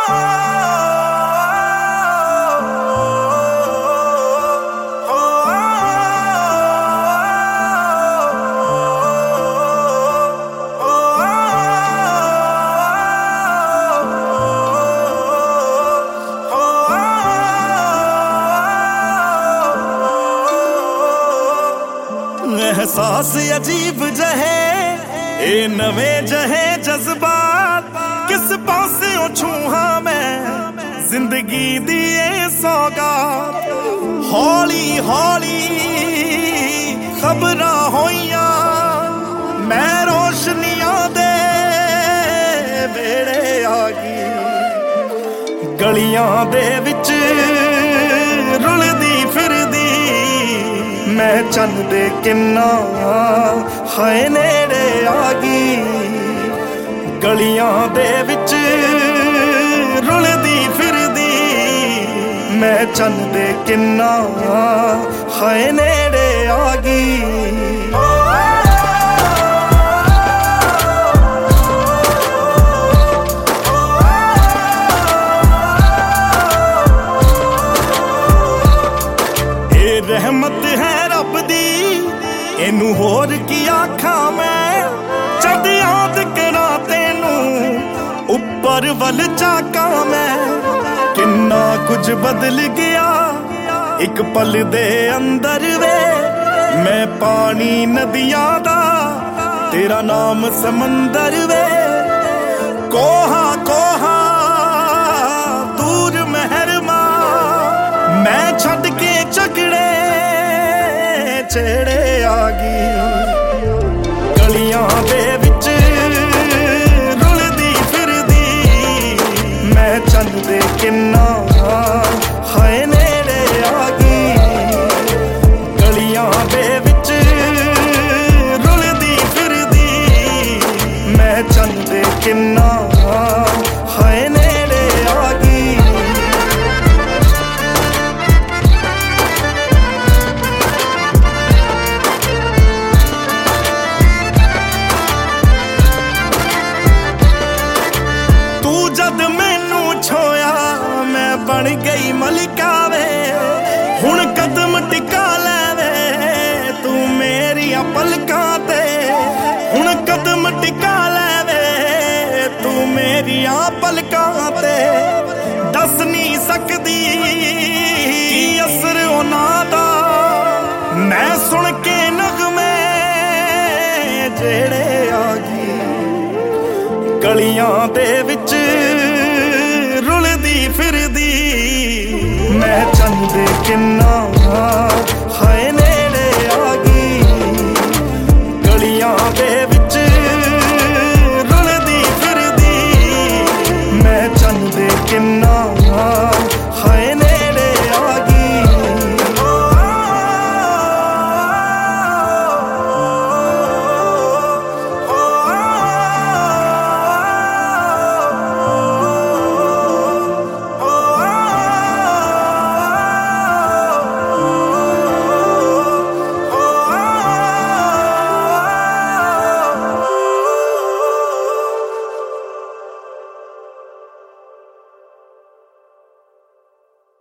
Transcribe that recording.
एहसास अजीब जहे ए नवे जहे जज्बात किस पासे छूहा मैं जिंदगी दी ए सौगात हौली हौली खबरां होइयां मैं रोशनियां दे वेड़े आ गई गलियां दे विच रुलदी फिरदी मैं चंद दे किन्ना हाय नेड़े आ गई गलियां दे विच रुलदी फिरदी मैं चंद दे किन्ना हाय नेड़े आ गई रहमत है रब दी इनू होर की आखा मैं जद याद करा तेनू उपर वल झाका मैं किन्ना कुछ बदल गया एक पल दे अंदर वे मैं पानी नदियां दा तेरा नाम समंदर वे कोहा कोहा दूर मेहरमा मैं छड़ के झगड़े छेड़े आ गई गलियां दे विच रुलदी फिरदी मैं चंद दे किन्ना हाय नेड़े आ गई गलियां दे विच रुलदी फिरदी मैं चंद दे किन्ना हाय नेड़े आ गई जद मैनू छोया मैं बन गई मलिका वे हुण कदम टिका लैवे तू मेरिया पलकां ते हुण कदम टिका लैवे तू मेरिया पलकां ते दस नहीं सकदी की असर उन्हां दा मैं सुन के नगमे जेड़े आ गई गलियां दे विच रुलदी फिरदी मैं चंद दे किन्ना हाय